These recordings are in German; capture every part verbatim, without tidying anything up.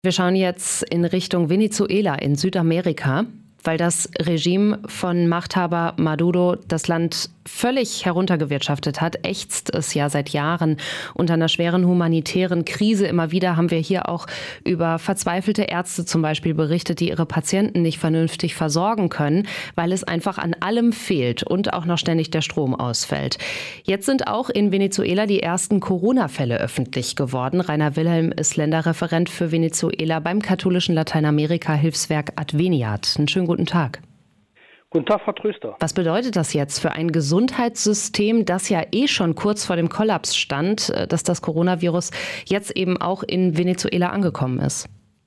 Wir schauen jetzt in Richtung Venezuela in Südamerika, weil das Regime von Machthaber Maduro das Land völlig heruntergewirtschaftet hat, ächzt es ja seit Jahren unter einer schweren humanitären Krise. Immer wieder haben wir hier auch über verzweifelte Ärzte zum Beispiel berichtet, die ihre Patienten nicht vernünftig versorgen können, weil es einfach an allem fehlt und auch noch ständig der Strom ausfällt. Jetzt sind auch in Venezuela die ersten Corona-Fälle öffentlich geworden. Rainer Wilhelm ist Länderreferent für Venezuela beim katholischen Lateinamerika-Hilfswerk Adveniat. Einen schönen guten Tag. Guten Tag, Frau Tröster. Was bedeutet das jetzt für ein Gesundheitssystem, das ja eh schon kurz vor dem Kollaps stand, dass das Coronavirus jetzt eben auch in Venezuela angekommen ist?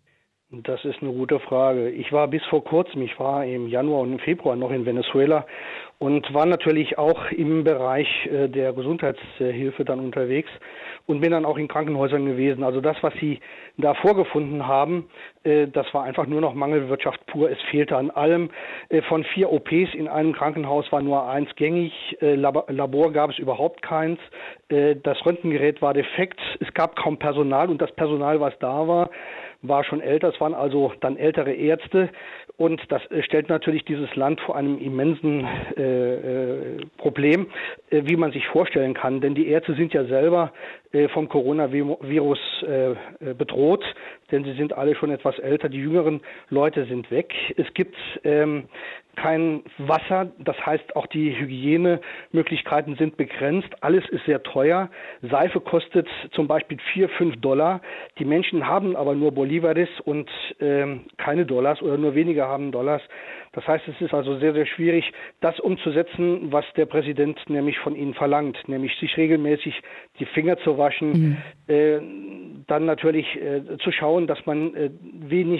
Das ist eine gute Frage. Ich war bis vor kurzem, ich war im Januar und im Februar noch in Venezuela und war natürlich auch im Bereich der Gesundheitshilfe dann unterwegs und bin dann auch in Krankenhäusern gewesen. Also das, was Sie da vorgefunden haben, das war einfach nur noch Mangelwirtschaft pur. Es fehlte an allem. Von vier O Ps in einem Krankenhaus war nur eins gängig. Labor gab es überhaupt keins. Das Röntgengerät war defekt. Es gab kaum Personal und das Personal, was da war, war schon älter. Es waren also dann ältere Ärzte und das stellt natürlich dieses Land vor einem immensen äh, äh, Problem, äh, wie man sich vorstellen kann. Denn die Ärzte sind ja selber äh, vom Coronavirus äh, bedroht, denn sie sind alle schon etwas älter. Die jüngeren Leute sind weg. Es gibt ähm, kein Wasser, das heißt auch die Hygienemöglichkeiten sind begrenzt. Alles ist sehr teuer. Seife kostet zum Beispiel vier, fünf Dollar. Die Menschen haben aber nur Bolivares und ähm, keine Dollars oder nur weniger haben Dollars. Das heißt, es ist also sehr, sehr schwierig, das umzusetzen, was der Präsident nämlich von ihnen verlangt, nämlich sich regelmäßig die Finger zu waschen, mhm. äh, dann natürlich äh, zu schauen, dass man äh, wenig,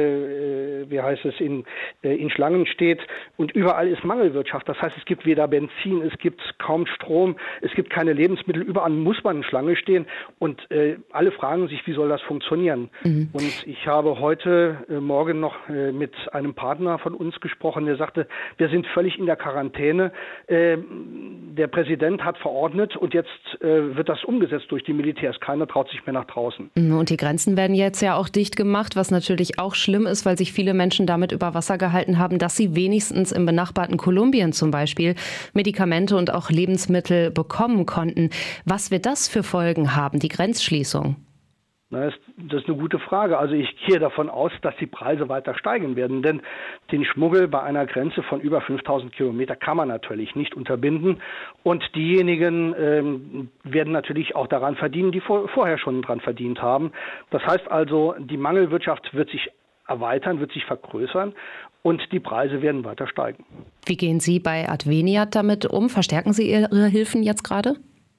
äh, wie heißt es, in, äh, in Schlangen steht. Und überall ist Mangelwirtschaft. Das heißt, es gibt weder Benzin, es gibt kaum Strom, es gibt keine Lebensmittel. Überall muss man in Schlange stehen. Und äh, alle fragen sich, wie soll das funktionieren? Mhm. Und ich habe heute äh, Morgen noch äh, mit einem Partner von uns gesprochen, der sagte, wir sind völlig in der Quarantäne. Äh, der Präsident hat verordnet und jetzt äh, wird das umgesetzt durch die Militärs. Keiner traut sich mehr nach draußen. Und die Grenzen werden jetzt ja auch dicht gemacht, was natürlich auch schlimm ist, weil sich viele Menschen damit über Wasser gehalten haben, dass sie wenigstens im benachbarten Kolumbien zum Beispiel Medikamente und auch Lebensmittel bekommen konnten. Was wird das für Folgen haben, die Grenzschließung? Das ist eine gute Frage. Also ich gehe davon aus, dass die Preise weiter steigen werden, denn den Schmuggel bei einer Grenze von über fünftausend Kilometer kann man natürlich nicht unterbinden und diejenigen ähm, werden natürlich auch daran verdienen, die vor, vorher schon daran verdient haben. Das heißt also, die Mangelwirtschaft wird sich erweitern, wird sich vergrößern und die Preise werden weiter steigen. Wie gehen Sie bei Adveniat damit um? Verstärken Sie Ihre Hilfen jetzt gerade?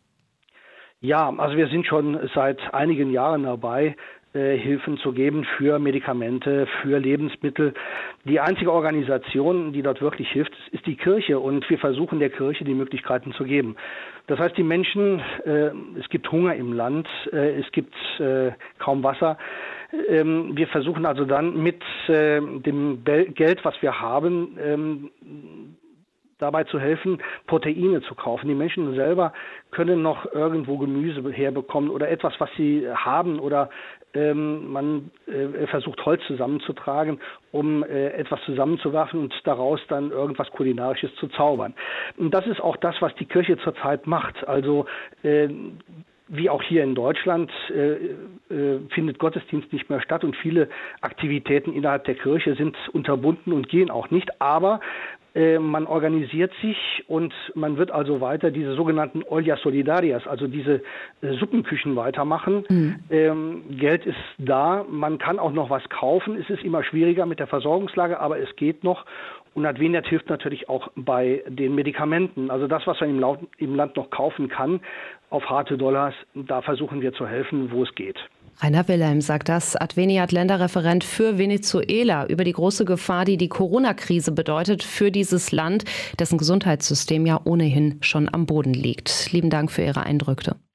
Ja, also wir sind schon seit einigen Jahren dabei, äh, Hilfen zu geben für Medikamente, für Lebensmittel. Die einzige Organisation, die dort wirklich hilft, ist die Kirche und wir versuchen der Kirche die Möglichkeiten zu geben. Das heißt, die Menschen, äh, es gibt Hunger im Land, äh, es gibt äh, kaum Wasser. Ähm, wir versuchen also dann mit äh, dem Be- Geld, was wir haben, ähm, dabei zu helfen, Proteine zu kaufen. Die Menschen selber können noch irgendwo Gemüse herbekommen oder etwas, was sie haben oder ähm, man äh, versucht Holz zusammenzutragen, um äh, etwas zusammenzuwerfen und daraus dann irgendwas Kulinarisches zu zaubern. Und das ist auch das, was die Kirche zurzeit macht. Also äh, wie auch hier in Deutschland äh, äh, findet Gottesdienst nicht mehr statt und viele Aktivitäten innerhalb der Kirche sind unterbunden und gehen auch nicht. Aber äh, man organisiert sich und man wird also weiter diese sogenannten Ollas Solidarias, also diese äh, Suppenküchen weitermachen. Mhm. Ähm, Geld ist da, man kann auch noch was kaufen. Es ist immer schwieriger mit der Versorgungslage, aber es geht noch. Und Adveniat hilft natürlich auch bei den Medikamenten. Also das, was man im, Laut, im Land noch kaufen kann, auf harte Dollars, da versuchen wir zu helfen, wo es geht. Rainer Wilhelm sagt das, Adveniat Länderreferent für Venezuela, über die große Gefahr, die die Corona-Krise bedeutet für dieses Land, dessen Gesundheitssystem ja ohnehin schon am Boden liegt. Lieben Dank für Ihre Eindrücke.